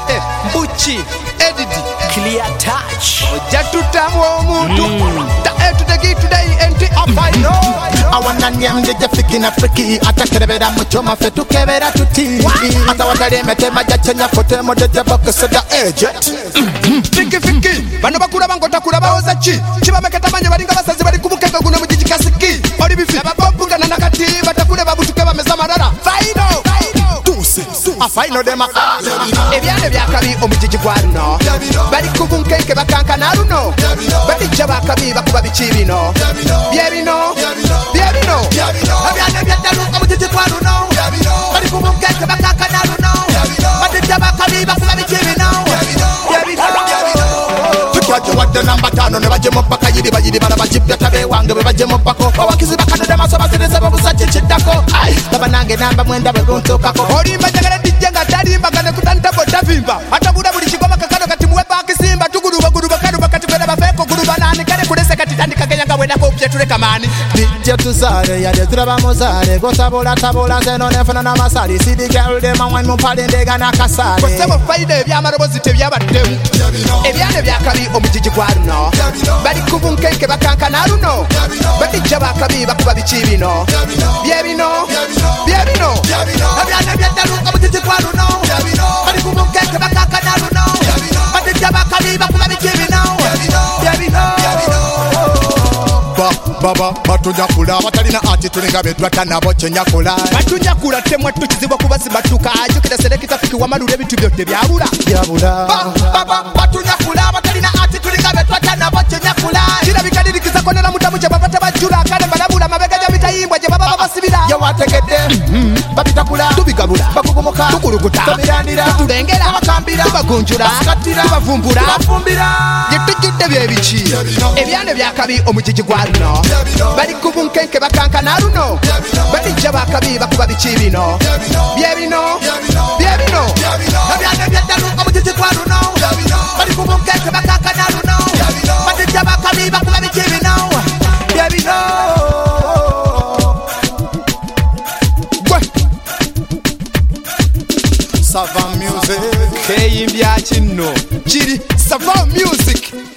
Bucci Edidi Clear touch. Jatutamu omuntu to the gate today enti afaino awana nyamde jafikina friki atakerebera muchoma fe tukebera tuti atawatale metema jachenya fote mode jabakasada agent fiki bano bakura bangota kura bawoza chi kibameketa manje balinga basazi bali kumukeka guno mujiji kasiki oli bifi ababunga na nakati batakule babutuke bameza marara faino afaino dema ebyane byakabi omujiji gwaruno bali kubunkenke bakanka naruno bali jabakabi bakuba bichibino byebino ebyane byadalu omujiji gwaruno bali kubunkenke bakanka naruno bali jabakabi bakuba bichibino byebino wadde namba 5 ne baje mopaka yiri bayiri barabajibya tabe wange bebaje mopako bawakizi bakano de maso batereza babusaje chiddako baba nange namba mwenda beruntokako olimba jagala dijjanga talimba kane kutanta bodavimba atabula buli kigoma kakano kati muwe bakisimba tuguruba kadu bakati kwenda bafeko guruba nani kale kulese kati tandika kenyanga wenda ko pye tule kamani dijja tuzare yade turaba mozare gotabola zeno nefana na masali sidi girl de mwan mu pale ndega na kasale kosemo faida ebyamarobozi tebyabadde ebyane byakabi omujiji gwaruno bali kubunkenke bakanka naruno bali jabakabi bakuba bichibino byebino ebyane byadalu omujiji gwaruno bali kubunkenke bakanka naruno bali jabakabi bakuba bichibino byebino baba batunyakula batalina ati tulinga bedwata nabo kyenyakula batunyakula temwe tukizibwa kubazibatuka ajukira selekita fiki wamalule bitu byote byabula baba batunyakula batalina ati tulinga bedwata nabo kyenyakula kira bikadirikiza konera mutamu kye babata bajula kale balabula mabega ya bitayimbwa je baba basibira ya wategedde babitakula tubigabula bakugumuka tukuluguta tumirandira tulengera bakambira tubagunjula tubavumbura bafumbira yetujjudde byebichi ebyane byakabi omujiji gwaruno bali kubunkenke bakanka naruno bali jabakabi bakuba bichibino byebino ebyane byadalu omujiji gwaruno bali kubunkenke bakanka naruno bali jabakabi bakuba bichibino byebino Savan music keyimbya kino kiri Savan music